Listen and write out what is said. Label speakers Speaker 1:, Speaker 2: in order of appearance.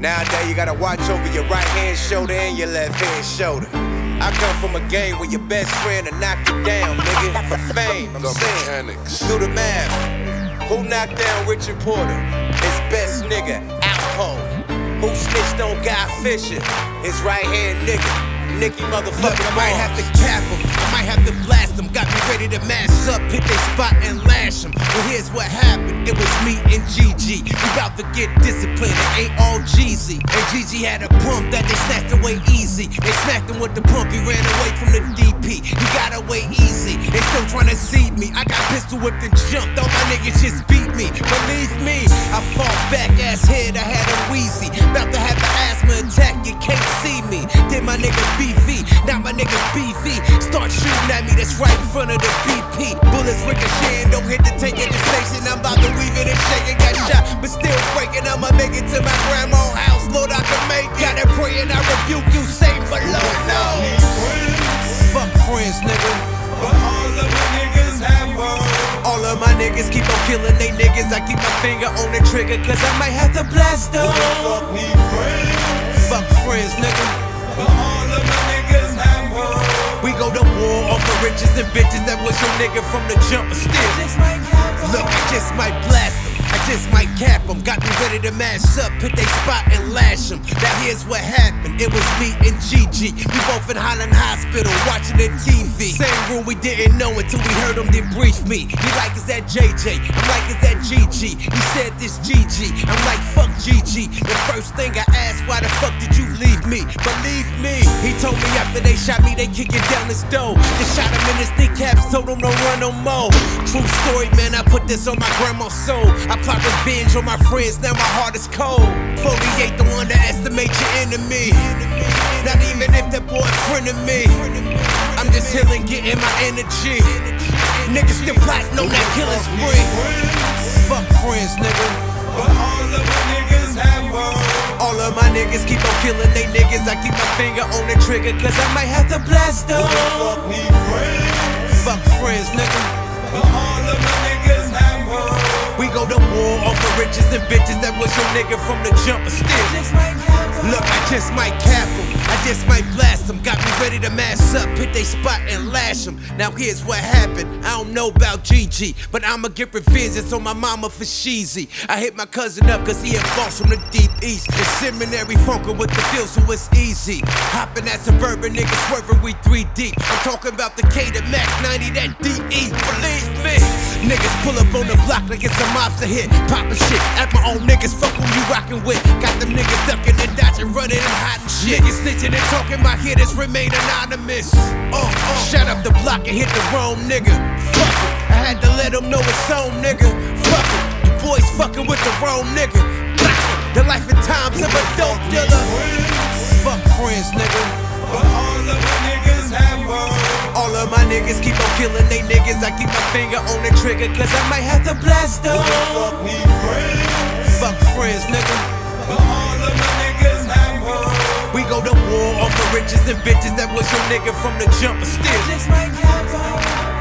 Speaker 1: Nowadays you gotta watch over your right hand shoulder and your left hand shoulder. I come from a game where your best friend will knock you down, nigga. For fame, I'm saying. Do the math. Who knocked down Richard Porter? His best nigga, Alpo. Who snitched on Guy Fisher? His right hand nigga, Nicky motherfucking.
Speaker 2: Look, I might have to cap him, I might have to blast him. Got me ready to mash up, hit they spot and lash him. Well, here's what happened, it was me and GG. We about to get disciplined, it ain't all Jeezy. And GG had a pump that they snatched away easy. They smacked him with the pump, he ran away from the DP. He got away easy, they still trying to seed me. I got pistol whipped and jumped, all my niggas just beat me. Believe me, I fought back, ass head, I had a wheezy. About to have an asthma attack, you can't see me. Did my nigga BV, now my nigga BV. Start shooting at me, that's right in front of the BP. Bullets ricocheting, don't hit the tank at the station. I'm about to weave it and shake it. Got shot, but still breaking. I'ma make it to my grandma's house, Lord, I can make it. Gotta pray and I rebuke you, say below. No, fuck friends, nigga.
Speaker 3: But all of my niggas have hope.
Speaker 2: All of my niggas keep on killing they niggas. I keep my finger on the trigger, cause I might have to blast them.
Speaker 3: Fuck me friends.
Speaker 2: Fuck friends, nigga.
Speaker 3: But all of my niggas have hope.
Speaker 2: We go to war off of riches and bitches. That was your nigga from the jump, but still. Look, I just might blast him, I just might cap him. Got me ready to mash up, hit they spot and lash him. Now here's what happened, it was me and GG. We both in Highland Hospital watching the TV. Same room, we didn't know until we heard him debrief me. He like, is that JJ? I'm like, is that GG? He said this GG, I'm like, fuck GG. The first thing I asked, why the fuck did you leave me? Believe me, he told me after they shot me, they kick it down his door. They shot him in his kneecaps, told him don't run no more. True story, man, I put this on my grandma's soul. I plot revenge on my friends, now my heart is cold. 48 don't underestimate your enemy. Not even if that boy a friend of me. I'm just healing, getting my energy. Niggas still plotting on that killing spree. Fuck friends, nigga.
Speaker 3: But all of my niggas have hope.
Speaker 2: All of my niggas keep on killing they niggas. I keep my finger on the trigger, cause I might have to blast them.
Speaker 3: Fuck me friends.
Speaker 2: Fuck friends, nigga.
Speaker 3: But all of my niggas have hope.
Speaker 2: We go to war off of riches and bitches. That was your nigga from the jump, but still. Look, I just might cap him, I just might blast him. Got me ready to mash up, hit they spot and lash him. Now here's what happened, I don't know about GG, but I'ma get revenge, it's on my mama for Sheezy. I hit my cousin up cause he a boss from the deep east. The seminary funkin' with the feel so it's easy. Hopping that suburban nigga swerving, we 3 deep. I'm talking about the K to Mac 90, that DE, believe me. Niggas pull up on the block like it's a mobster hit. Poppin' shit at my own niggas, fuck who you rockin' with. Got them niggas ducking and dodging, running and hiding shit. Niggas snitching and talking, my hitters remain anonymous. Shut up the block and hit the wrong nigga. Fuck it, I had to let them know it's on, nigga. Fuck it, the boys fucking with the wrong nigga. The life and times of a dope dealer. Fuck friends, nigga.
Speaker 3: But all of my niggas have hope.
Speaker 2: All of my niggas keep on killing they niggas. I keep my finger on the trigger, cause I might have to blast them.
Speaker 3: Fuck me friends.
Speaker 2: Fuck friends, nigga.
Speaker 3: But all of my niggas have hope.
Speaker 2: We go to war off of riches and bitches. That was your nigga from the jump, but still.